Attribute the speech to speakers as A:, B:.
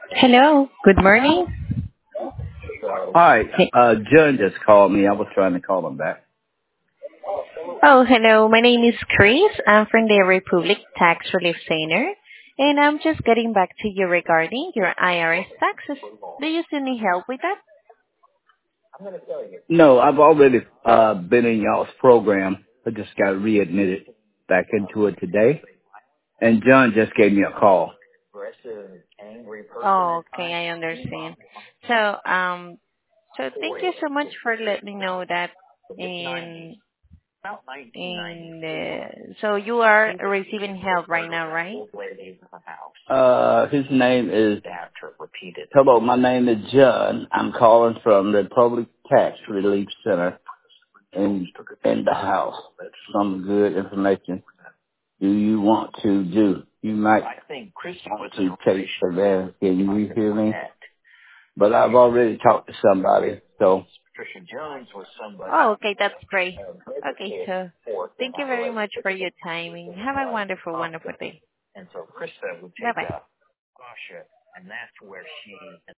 A: Hello, good morning.
B: Hi,
A: Hey.
B: John just called me. I was trying to call him back.
A: Oh, hello. My name is Chris. I'm from the Republic Tax Relief Center, and I'm just getting back to you regarding your IRS taxes. Do you still need help with that?
B: No, I've already been in y'all's program. I just got readmitted back into it today, and John just gave me a call.
A: Oh, okay, I understand. So, thank you so much for letting me know that. And so you are receiving help right now, right?
B: His name is. Hello, my name is John. I'm calling from the Public Tax Relief Center in the house. Some good information. Do you want to do? You might want to take advantage. Can you hear me? But I've already talked to somebody, so.
A: Oh, okay, that's great. Okay, so thank you very much for your timing. Have a wonderful, wonderful day. Bye bye.